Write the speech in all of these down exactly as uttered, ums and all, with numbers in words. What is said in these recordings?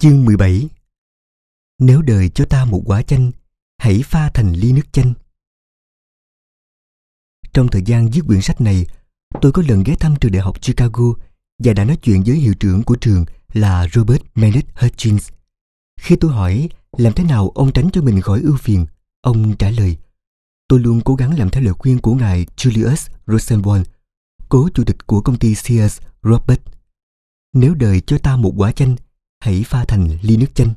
Chương mười bảy. Nếu đời cho ta một quả chanh, hãy pha thành ly nước chanh. Trong thời gian viết quyển sách này, tôi có lần ghé thăm trường đại học Chicago và đã nói chuyện với hiệu trưởng của trường là Robert Maynard Hutchins. Khi tôi hỏi làm thế nào ông tránh cho mình khỏi ưu phiền, ông trả lời: tôi luôn cố gắng làm theo lời khuyên của ngài Julius Rosenbaum, cố chủ tịch của công ty Sears Roebuck. Nếu đời cho ta một quả chanh, hãy pha thành ly nước chanh.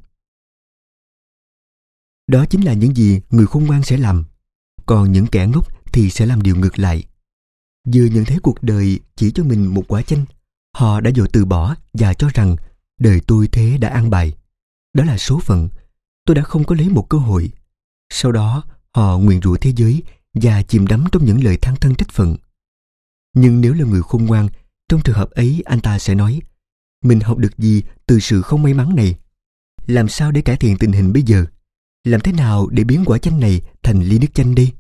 Đó chính là những gì người khôn ngoan sẽ làm, còn những kẻ ngốc thì sẽ làm điều ngược lại. Vừa nhận thấy cuộc đời chỉ cho mình một quả chanh, họ đã vội từ bỏ và cho rằng đời tôi thế đã an bài. Đó là số phận, tôi đã không có lấy một cơ hội. Sau đó họ nguyền rủa thế giới và chìm đắm trong những lời than thân trách phận. Nhưng nếu là người khôn ngoan, trong trường hợp ấy anh ta sẽ nói: mình học được gì từ sự không may mắn này? Làm sao để cải thiện tình hình bây giờ? Làm thế nào để biến quả chanh này thành ly nước chanh đi?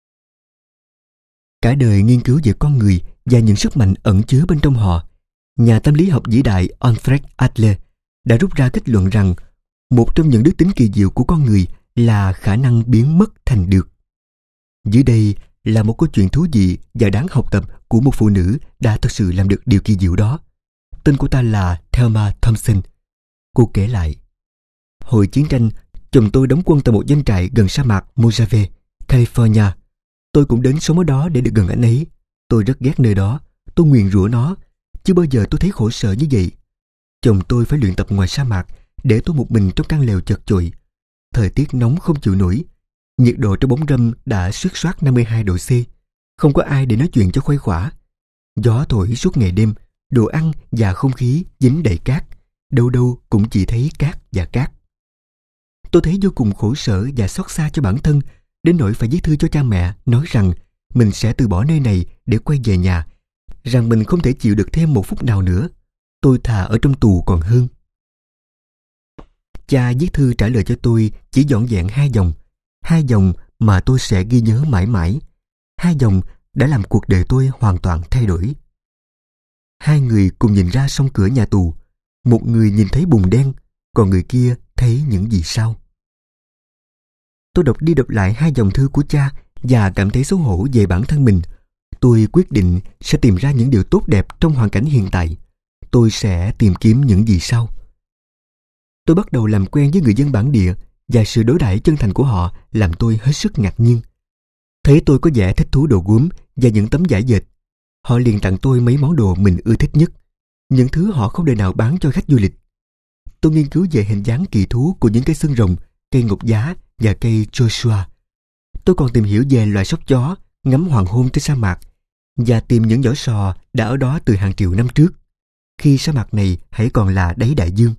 Cả đời nghiên cứu về con người và những sức mạnh ẩn chứa bên trong họ, nhà tâm lý học vĩ đại Alfred Adler đã rút ra kết luận rằng một trong những đức tính kỳ diệu của con người là khả năng biến mất thành được. Dưới đây là một câu chuyện thú vị và đáng học tập của một phụ nữ đã thực sự làm được điều kỳ diệu đó. Tên của ta là Thelma Thompson. Cô kể lại: hồi chiến tranh, chồng tôi đóng quân tại một doanh trại gần sa mạc Mojave, California. Tôi cũng đến sống ở đó để được gần anh ấy. Tôi rất ghét nơi đó. Tôi nguyền rủa nó. Chưa bao giờ tôi thấy khổ sở như vậy. Chồng tôi phải luyện tập ngoài sa mạc, để tôi một mình trong căn lều chật chội. Thời tiết nóng không chịu nổi. Nhiệt độ trong bóng râm đã xước soát năm mươi hai độ C. Không có ai để nói chuyện cho khuây khỏa. Gió thổi suốt ngày đêm. Đồ ăn và không khí dính đầy cát. Đâu đâu cũng chỉ thấy cát và cát. Tôi thấy vô cùng khổ sở và xót xa cho bản thân, đến nỗi phải viết thư cho cha mẹ nói rằng mình sẽ từ bỏ nơi này để quay về nhà, rằng mình không thể chịu được thêm một phút nào nữa. Tôi thà ở trong tù còn hơn. Cha viết thư trả lời cho tôi chỉ vỏn vẹn hai dòng, hai dòng mà tôi sẽ ghi nhớ mãi mãi, hai dòng đã làm cuộc đời tôi hoàn toàn thay đổi. Hai người cùng nhìn ra song cửa nhà tù. Một người nhìn thấy bùn đen, còn người kia thấy những gì sau. Tôi đọc đi đọc lại hai dòng thư của cha và cảm thấy xấu hổ về bản thân mình. Tôi quyết định sẽ tìm ra những điều tốt đẹp trong hoàn cảnh hiện tại. Tôi sẽ tìm kiếm những gì sau. Tôi bắt đầu làm quen với người dân bản địa và sự đối đãi chân thành của họ làm tôi hết sức ngạc nhiên. Thấy tôi có vẻ thích thú đồ gốm và những tấm vải dệt, họ liền tặng tôi mấy món đồ mình ưa thích nhất, những thứ họ không đời nào bán cho khách du lịch. Tôi nghiên cứu về hình dáng kỳ thú của những cây xương rồng, cây ngọc giá và cây Joshua. Tôi còn tìm hiểu về loài sóc chó, ngắm hoàng hôn trên sa mạc và tìm những vỏ sò đã ở đó từ hàng triệu năm trước, khi sa mạc này hãy còn là đáy đại dương.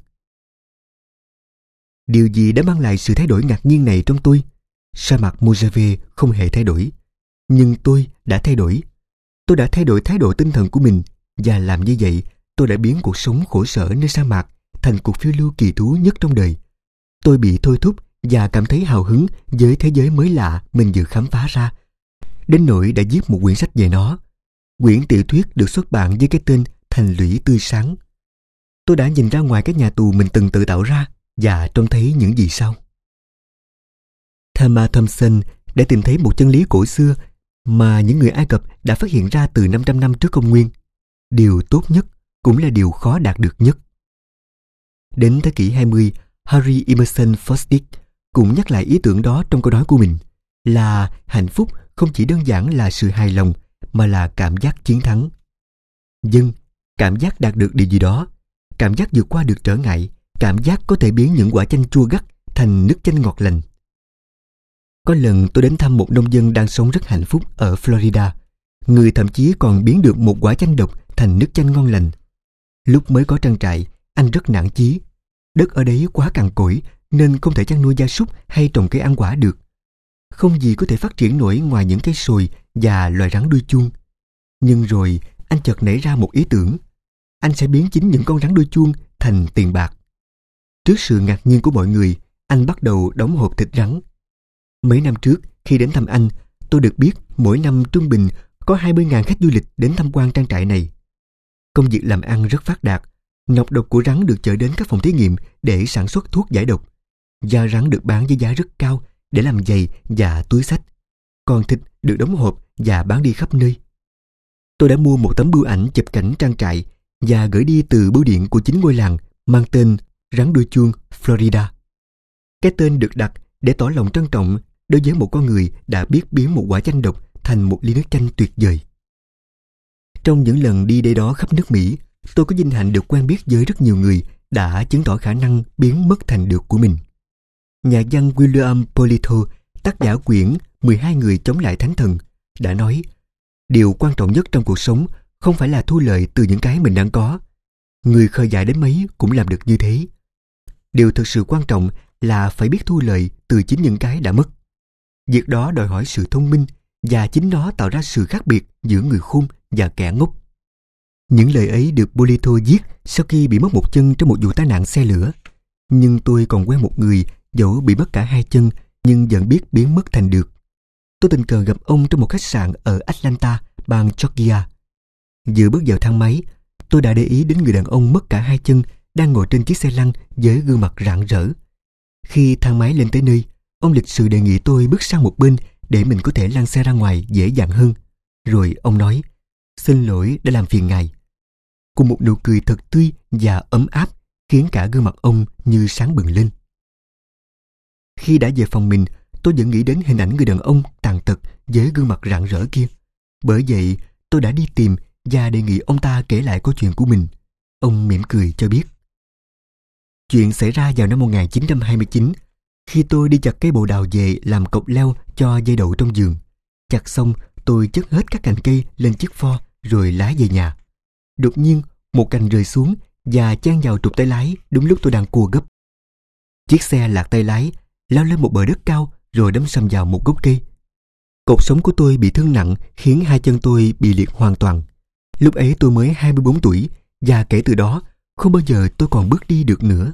Điều gì đã mang lại sự thay đổi ngạc nhiên này trong tôi? Sa mạc Mojave không hề thay đổi, nhưng tôi đã thay đổi. Tôi đã thay đổi thái độ tinh thần của mình, và làm như vậy, tôi đã biến cuộc sống khổ sở nơi sa mạc thành cuộc phiêu lưu kỳ thú nhất trong đời. Tôi bị thôi thúc và cảm thấy hào hứng với thế giới mới lạ mình vừa khám phá ra, đến nỗi đã viết một quyển sách về nó. Quyển tiểu thuyết được xuất bản với cái tên Thành Lũy Tươi Sáng. Tôi đã nhìn ra ngoài cái nhà tù mình từng tự tạo ra và trông thấy những gì sau. Thelma Thompson đã tìm thấy một chân lý cổ xưa mà những người Ai Cập đã phát hiện ra từ năm trăm năm trước công nguyên. Điều tốt nhất cũng là điều khó đạt được nhất. Đến thế kỷ hai mươi, Harry Emerson Fosdick cũng nhắc lại ý tưởng đó trong câu nói của mình, là hạnh phúc không chỉ đơn giản là sự hài lòng mà là cảm giác chiến thắng. Vâng, cảm giác đạt được điều gì đó, cảm giác vượt qua được trở ngại, cảm giác có thể biến những quả chanh chua gắt thành nước chanh ngọt lành. Có lần tôi đến thăm một nông dân đang sống rất hạnh phúc ở Florida. Người thậm chí còn biến được một quả chanh độc thành nước chanh ngon lành. Lúc mới có trang trại, anh rất nản chí. Đất ở đấy quá cằn cỗi nên không thể chăn nuôi gia súc hay trồng cây ăn quả được. Không gì có thể phát triển nổi ngoài những cây sồi và loài rắn đuôi chuông. Nhưng rồi anh chợt nảy ra một ý tưởng. Anh sẽ biến chính những con rắn đuôi chuông thành tiền bạc. Trước sự ngạc nhiên của mọi người, anh bắt đầu đóng hộp thịt rắn. Mấy năm trước, khi đến thăm anh, tôi được biết mỗi năm trung bình có hai mươi nghìn khách du lịch đến tham quan trang trại này. Công việc làm ăn rất phát đạt. Nọc độc của rắn được chở đến các phòng thí nghiệm để sản xuất thuốc giải độc. Da rắn được bán với giá rất cao để làm giày và túi xách. Còn thịt được đóng hộp và bán đi khắp nơi. Tôi đã mua một tấm bưu ảnh chụp cảnh trang trại và gửi đi từ bưu điện của chính ngôi làng mang tên Rắn Đuôi Chuông, Florida. Cái tên được đặt để tỏ lòng trân trọng đối với một con người đã biết biến một quả chanh độc thành một ly nước chanh tuyệt vời. Trong những lần đi đây đó khắp nước Mỹ, tôi có vinh hạnh được quen biết với rất nhiều người đã chứng tỏ khả năng biến mất thành được của mình. Nhà văn William Polito, tác giả quyển mười hai người chống lại thánh thần, đã nói: điều quan trọng nhất trong cuộc sống không phải là thu lợi từ những cái mình đang có. Người khờ dại đến mấy cũng làm được như thế. Điều thực sự quan trọng là phải biết thu lợi từ chính những cái đã mất. Việc đó đòi hỏi sự thông minh, và chính nó tạo ra sự khác biệt giữa người khôn và kẻ ngốc. Những lời ấy được Polito viết sau khi bị mất một chân trong một vụ tai nạn xe lửa. Nhưng tôi còn quen một người dẫu bị mất cả hai chân nhưng vẫn biết biến mất thành được. Tôi tình cờ gặp ông trong một khách sạn ở Atlanta, bang Georgia. Vừa bước vào thang máy, tôi đã để ý đến người đàn ông mất cả hai chân đang ngồi trên chiếc xe lăn với gương mặt rạng rỡ. Khi thang máy lên tới nơi, ông lịch sự đề nghị tôi bước sang một bên để mình có thể lăn xe ra ngoài dễ dàng hơn. Rồi ông nói: "Xin lỗi đã làm phiền ngài." Cùng một nụ cười thật tươi và ấm áp khiến cả gương mặt ông như sáng bừng lên. Khi đã về phòng mình, tôi vẫn nghĩ đến hình ảnh người đàn ông tàn tật với gương mặt rạng rỡ kia. Bởi vậy, tôi đã đi tìm và đề nghị ông ta kể lại câu chuyện của mình. Ông mỉm cười cho biết. Chuyện xảy ra vào năm một nghìn chín trăm hai mươi chín, khi tôi đi chặt cây bồ đào về làm cọc leo cho dây đậu trong vườn. Chặt xong, tôi chất hết các cành cây lên chiếc pho rồi lái về nhà. Đột nhiên, một cành rơi xuống và chen vào trục tay lái đúng lúc tôi đang cua gấp. Chiếc xe lạc tay lái, lao lên một bờ đất cao rồi đâm sầm vào một gốc cây. Cột sống của tôi bị thương nặng khiến hai chân tôi bị liệt hoàn toàn. Lúc ấy tôi mới hai mươi bốn tuổi và kể từ đó không bao giờ tôi còn bước đi được nữa.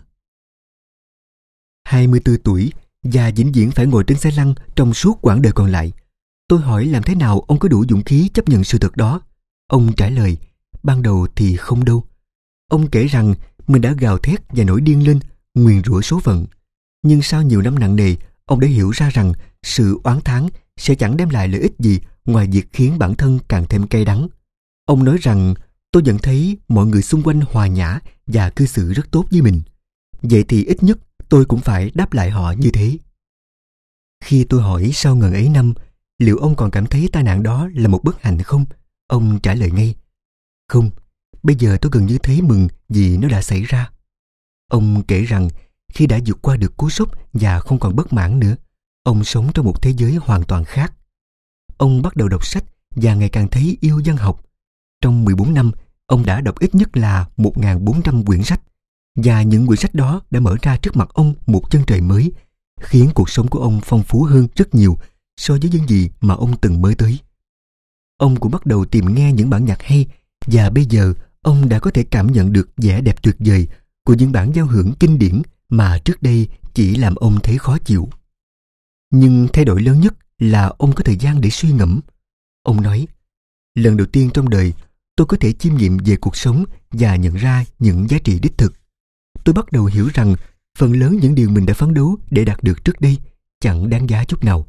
hai mươi tư tuổi và vĩnh viễn phải ngồi trên xe lăn trong suốt quãng đời còn lại. Tôi hỏi làm thế nào ông có đủ dũng khí chấp nhận sự thật đó. Ông trả lời: ban đầu thì không đâu. Ông kể rằng mình đã gào thét và nổi điên lên, nguyền rủa số phận. Nhưng sau nhiều năm nặng nề, ông đã hiểu ra rằng sự oán thán sẽ chẳng đem lại lợi ích gì ngoài việc khiến bản thân càng thêm cay đắng. Ông nói rằng tôi vẫn thấy mọi người xung quanh hòa nhã và cư xử rất tốt với mình. Vậy thì ít nhất tôi cũng phải đáp lại họ như thế. Khi tôi hỏi sau ngần ấy năm, liệu ông còn cảm thấy tai nạn đó là một bất hạnh không? Ông trả lời ngay: không, bây giờ tôi gần như thấy mừng vì nó đã xảy ra. Ông kể rằng khi đã vượt qua được cú sốc và không còn bất mãn nữa, ông sống trong một thế giới hoàn toàn khác. Ông bắt đầu đọc sách và ngày càng thấy yêu văn học. Trong mười bốn năm, ông đã đọc ít nhất là một nghìn bốn trăm quyển sách, và những quyển sách đó đã mở ra trước mặt ông một chân trời mới, khiến cuộc sống của ông phong phú hơn rất nhiều so với những gì mà ông từng mơ tới. Ông cũng bắt đầu tìm nghe những bản nhạc hay, và bây giờ ông đã có thể cảm nhận được vẻ đẹp tuyệt vời của những bản giao hưởng kinh điển mà trước đây chỉ làm ông thấy khó chịu. Nhưng thay đổi lớn nhất là ông có thời gian để suy ngẫm. Ông nói: lần đầu tiên trong đời, tôi có thể chiêm nghiệm về cuộc sống và nhận ra những giá trị đích thực. Tôi bắt đầu hiểu rằng phần lớn những điều mình đã phấn đấu để đạt được trước đây chẳng đáng giá chút nào.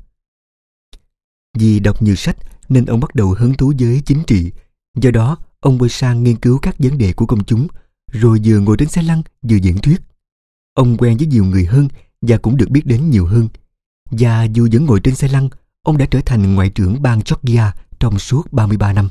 Vì đọc nhiều sách nên ông bắt đầu hứng thú với chính trị. Do đó, ông quay sang nghiên cứu các vấn đề của công chúng, rồi vừa ngồi trên xe lăn vừa diễn thuyết. Ông quen với nhiều người hơn và cũng được biết đến nhiều hơn. Và dù vẫn ngồi trên xe lăn, ông đã trở thành ngoại trưởng bang Georgia trong suốt ba mươi ba năm.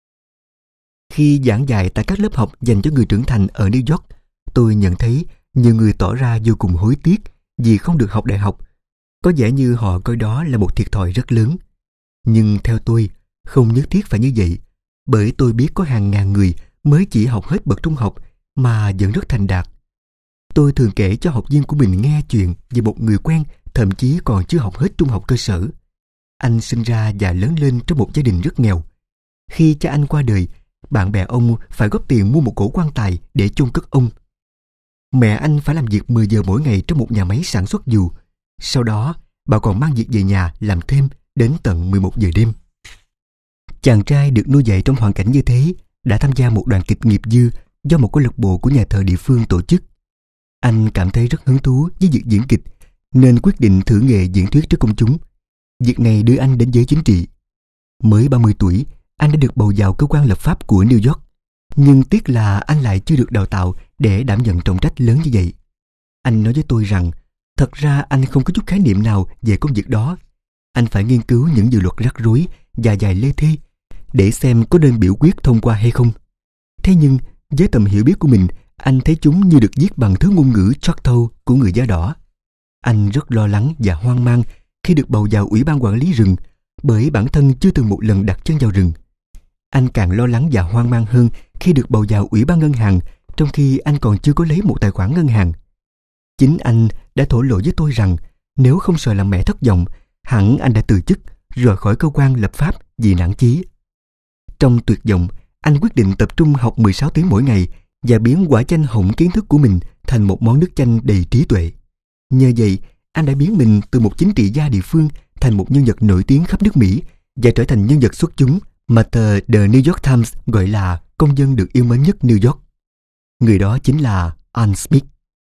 Khi giảng dạy tại các lớp học dành cho người trưởng thành ở New York, tôi nhận thấy nhiều người tỏ ra vô cùng hối tiếc vì không được học đại học. Có vẻ như họ coi đó là một thiệt thòi rất lớn. Nhưng theo tôi, không nhất thiết phải như vậy, bởi tôi biết có hàng ngàn người mới chỉ học hết bậc trung học mà vẫn rất thành đạt. Tôi thường kể cho học viên của mình nghe chuyện về một người quen thậm chí còn chưa học hết trung học cơ sở. Anh sinh ra và lớn lên trong một gia đình rất nghèo. Khi cha anh qua đời, bạn bè ông phải góp tiền mua một cỗ quan tài để chôn cất ông. Mẹ anh phải làm việc mười giờ mỗi ngày trong một nhà máy sản xuất dù. Sau đó, bà còn mang việc về nhà làm thêm đến tận mười một giờ đêm. Chàng trai được nuôi dạy trong hoàn cảnh như thế đã tham gia một đoàn kịch nghiệp dư do một câu lạc bộ của nhà thờ địa phương tổ chức. Anh cảm thấy rất hứng thú với việc diễn kịch nên quyết định thử nghề diễn thuyết trước công chúng. Việc này đưa anh đến giới chính trị. Mới ba mươi tuổi, anh đã được bầu vào cơ quan lập pháp của New York. Nhưng tiếc là anh lại chưa được đào tạo để đảm nhận trọng trách lớn như vậy. Anh nói với tôi rằng thật ra anh không có chút khái niệm nào về công việc đó. Anh phải nghiên cứu những dự luật rắc rối và vài lê thê để xem có nên biểu quyết thông qua hay không. Thế nhưng với tầm hiểu biết của mình, anh thấy chúng như được viết bằng thứ ngôn ngữ Choctaw của người da đỏ. Anh rất lo lắng và hoang mang khi được bầu vào Ủy ban quản lý rừng, bởi bản thân chưa từng một lần đặt chân vào rừng. Anh càng lo lắng và hoang mang hơn khi được bầu vào Ủy ban ngân hàng, trong khi anh còn chưa có lấy một tài khoản ngân hàng. Chính anh đã thổ lộ với tôi rằng nếu không sợ làm mẹ thất vọng, hẳn anh đã từ chức, rời khỏi cơ quan lập pháp vì nản chí. Trong tuyệt vọng, anh quyết định tập trung học mười sáu tiếng mỗi ngày và biến quả chanh hỏng kiến thức của mình thành một món nước chanh đầy trí tuệ. Nhờ vậy, anh đã biến mình từ một chính trị gia địa phương thành một nhân vật nổi tiếng khắp nước Mỹ và trở thành nhân vật xuất chúng mà tờ The New York Times gọi là công dân được yêu mến nhất New York. Người đó chính là Al Smith.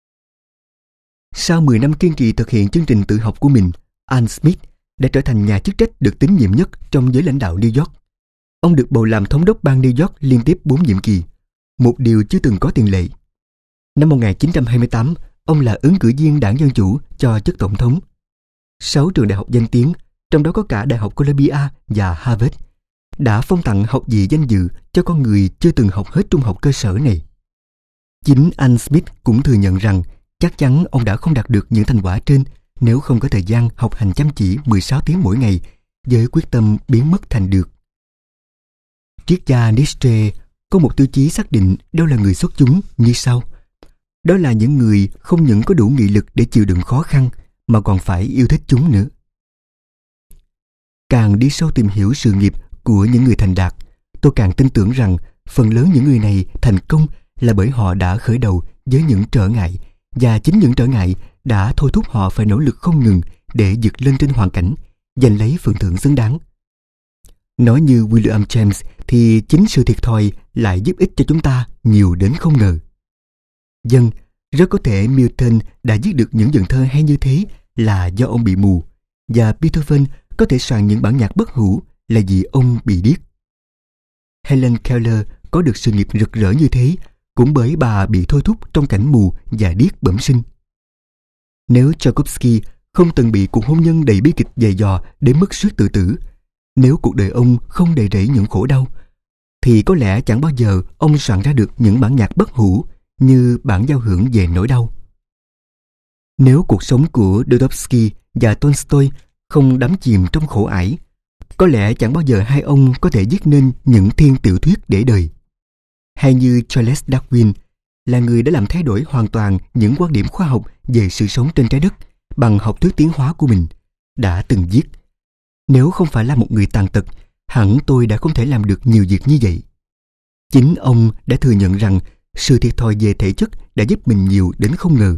Sau mười năm kiên trì thực hiện chương trình tự học của mình, Al Smith đã trở thành nhà chức trách được tín nhiệm nhất trong giới lãnh đạo New York. Ông được bầu làm thống đốc bang New York liên tiếp bốn nhiệm kỳ, một điều chưa từng có tiền lệ. Năm một nghìn chín trăm hai mươi tám, ông là ứng cử viên đảng Dân Chủ cho chức tổng thống. Sáu trường đại học danh tiếng, trong đó có cả Đại học Columbia và Harvard, đã phong tặng học vị danh dự cho con người chưa từng học hết trung học cơ sở này. Chính Al Smith cũng thừa nhận rằng chắc chắn ông đã không đạt được những thành quả trên nếu không có thời gian học hành chăm chỉ mười sáu tiếng mỗi ngày với quyết tâm biến mất thành được. Triết gia Nietzsche có một tiêu chí xác định đâu là người xuất chúng như sau: đó là những người không những có đủ nghị lực để chịu đựng khó khăn mà còn phải yêu thích chúng nữa. Càng đi sâu tìm hiểu sự nghiệp của những người thành đạt, tôi càng tin tưởng rằng phần lớn những người này thành công là bởi họ đã khởi đầu với những trở ngại, và chính những trở ngại đã thôi thúc họ phải nỗ lực không ngừng để vượt lên trên hoàn cảnh, giành lấy phần thưởng xứng đáng. Nói như William James thì chính sự thiệt thòi lại giúp ích cho chúng ta nhiều đến không ngờ. Dân, rất có thể Milton đã viết được những vần thơ hay như thế là do ông bị mù, và Beethoven có thể soạn những bản nhạc bất hủ là vì ông bị điếc. Helen Keller có được sự nghiệp rực rỡ như thế cũng bởi bà bị thôi thúc trong cảnh mù và điếc bẩm sinh. Nếu Tchaikovsky không từng bị cuộc hôn nhân đầy bi kịch dày dò đến mức suýt tự tử, nếu cuộc đời ông không đầy rẫy những khổ đau, thì có lẽ chẳng bao giờ ông soạn ra được những bản nhạc bất hủ như bản giao hưởng về nỗi đau. Nếu cuộc sống của Dostoevsky và Tolstoy không đắm chìm trong khổ ải, có lẽ chẳng bao giờ hai ông có thể viết nên những thiên tiểu thuyết để đời. Hay như Charles Darwin, là người đã làm thay đổi hoàn toàn những quan điểm khoa học về sự sống trên trái đất bằng học thuyết tiến hóa của mình, đã từng viết: nếu không phải là một người tàn tật, hẳn tôi đã không thể làm được nhiều việc như vậy. Chính ông đã thừa nhận rằng sự thiệt thòi về thể chất đã giúp mình nhiều đến không ngờ.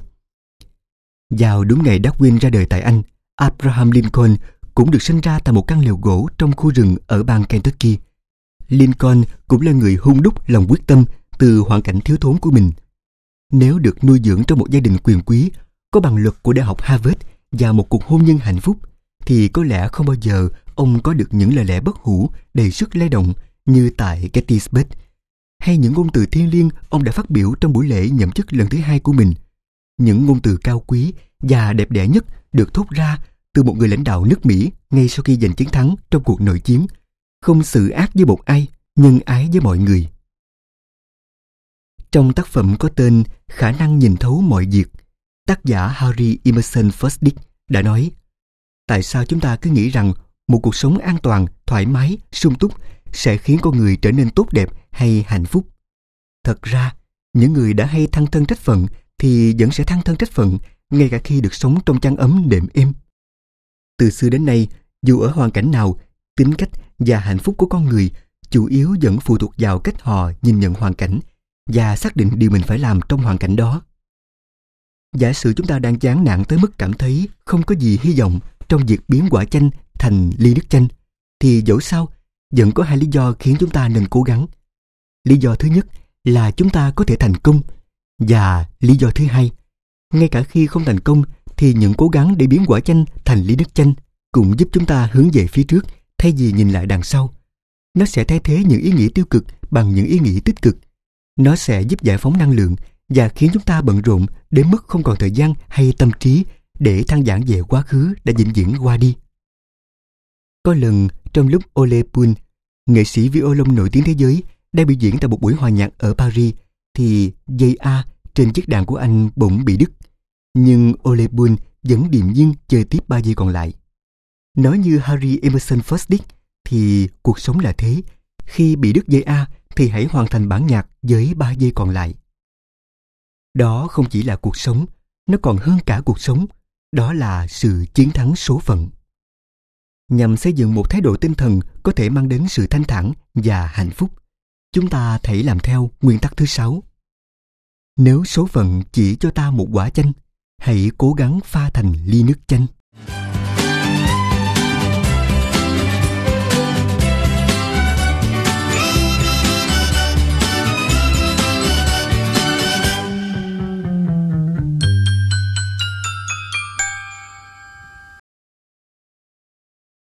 Vào đúng ngày Darwin ra đời tại Anh, Abraham Lincoln cũng được sinh ra tại một căn lều gỗ trong khu rừng ở bang Kentucky. Lincoln cũng là người hun đúc lòng quyết tâm từ hoàn cảnh thiếu thốn của mình. Nếu được nuôi dưỡng trong một gia đình quyền quý, có bằng luật của Đại học Harvard và một cuộc hôn nhân hạnh phúc, thì có lẽ không bao giờ ông có được những lời lẽ bất hủ đầy sức lay động như tại Gettysburg, hay những ngôn từ thiêng liêng ông đã phát biểu trong buổi lễ nhậm chức lần thứ hai của mình. Những ngôn từ cao quý và đẹp đẽ nhất được thốt ra từ một người lãnh đạo nước Mỹ ngay sau khi giành chiến thắng trong cuộc nội chiến: không xử ác với một ai, nhân ái với mọi người. Trong tác phẩm có tên Khả năng nhìn thấu mọi việc, tác giả Harry Emerson Fosdick đã nói: tại sao chúng ta cứ nghĩ rằng một cuộc sống an toàn, thoải mái, sung túc sẽ khiến con người trở nên tốt đẹp hay hạnh phúc? Thật ra, những người đã hay thăng thân trách phận thì vẫn sẽ thăng thân trách phận ngay cả khi được sống trong chăn ấm đệm êm. Từ xưa đến nay, dù ở hoàn cảnh nào, tính cách và hạnh phúc của con người chủ yếu vẫn phụ thuộc vào cách họ nhìn nhận hoàn cảnh và xác định điều mình phải làm trong hoàn cảnh đó. Giả sử chúng ta đang chán nản tới mức cảm thấy không có gì hy vọng trong việc biến quả chanh thành ly nước chanh, thì dẫu sao vẫn có hai lý do khiến chúng ta nên cố gắng. Lý do thứ nhất là chúng ta có thể thành công. Và lý do thứ hai, ngay cả khi không thành công thì những cố gắng để biến quả chanh thành ly nước chanh cũng giúp chúng ta hướng về phía trước thay vì nhìn lại đằng sau. Nó sẽ thay thế những ý nghĩ tiêu cực bằng những ý nghĩ tích cực. Nó sẽ giúp giải phóng năng lượng và khiến chúng ta bận rộn đến mức không còn thời gian hay tâm trí để than vãn về quá khứ đã vĩnh viễn qua đi. Có lần trong lúc Ole Bull, nghệ sĩ violon nổi tiếng thế giới, đang biểu diễn tại một buổi hòa nhạc ở Paris, thì dây A trên chiếc đàn của anh bỗng bị đứt. Nhưng Ole Bull vẫn điềm nhiên chơi tiếp ba giây còn lại. Nói như Harry Emerson Fosdick thì cuộc sống là thế. Khi bị đứt dây A thì hãy hoàn thành bản nhạc với ba giây còn lại. Đó không chỉ là cuộc sống, nó còn hơn cả cuộc sống. Đó là sự chiến thắng số phận. Nhằm xây dựng một thái độ tinh thần có thể mang đến sự thanh thản và hạnh phúc, chúng ta hãy làm theo nguyên tắc thứ sáu. Nếu số phận chỉ cho ta một quả chanh, hãy cố gắng pha thành ly nước chanh.